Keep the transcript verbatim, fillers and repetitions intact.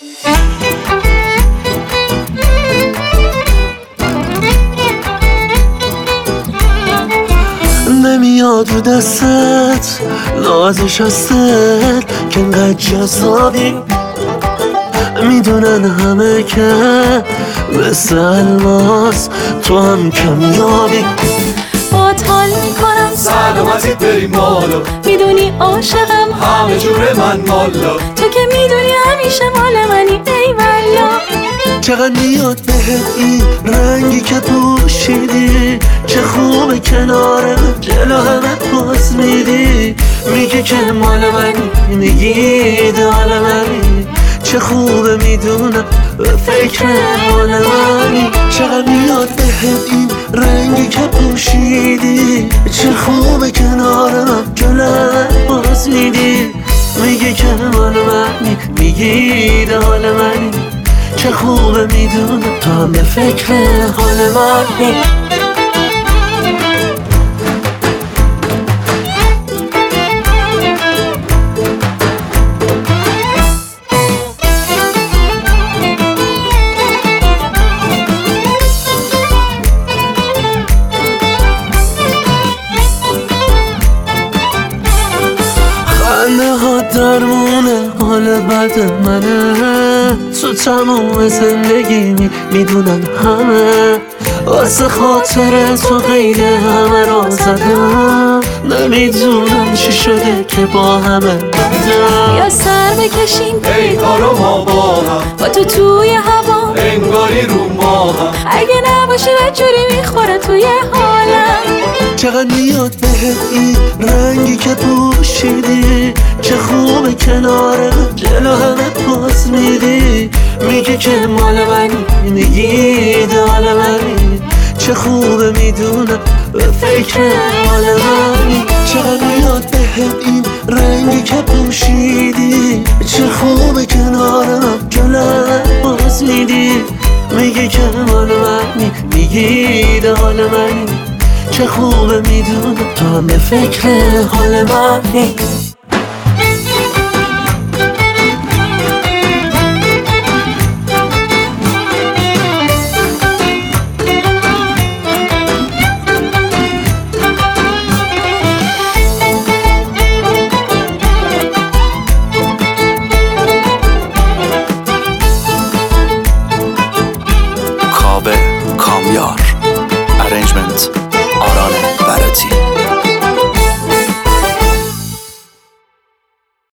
نمیاد رو دستت نازش هستت که انقدر جذابی، میدونن همه که مثل الماس تو هم کمیابی. باهات حال میکنم سلامتی بریم بالا، میدونی عاشقم همه جور من مالا، تو که میدونی همیشه مال منی ای والا. چقدر میاد بهت این رنگی که پوشیدی، چه خوبه کنار من جلو همه پاس میدی، میگه که مال منی میگی دال منی، چه خوبه میدونم به فکر حال منی. چقدر میاد بهت این رنگی که پوشیدی، چه خوبه کنار من جلو همه پاس میدی، میگه که مال منی میگی دال منی، چه خوبه میدونم تو هم به فکر حال منی. خنده ها درمونه حال بد منه، تو تموم زندگی میدونن همه، واسه خاطر تو غیر همه را زدم، نمیدونم چی شده که با همه بدم. یا سر بکشیم ای کارو ما با هم، با تو توی هوا انگاری رو ما هم، اگه نباشی بدجوری میخوره توی حالم. چقدر میاد بهت این رنگی که پوشیدی، چه خوبه کنار من جلو همه پاس میدی، میگه که مال منی میگی دال منی، چه خوبه میدونم به فکر حال منی. چقدر میاد بهت این رنگی که پوشیدی، چه خوبه کنار من جلو همه پاس میدی، میگه که مال منی میگی دال منی، چه خوبه میدونم تو هم به فکر حال منی. کاوه کامیار.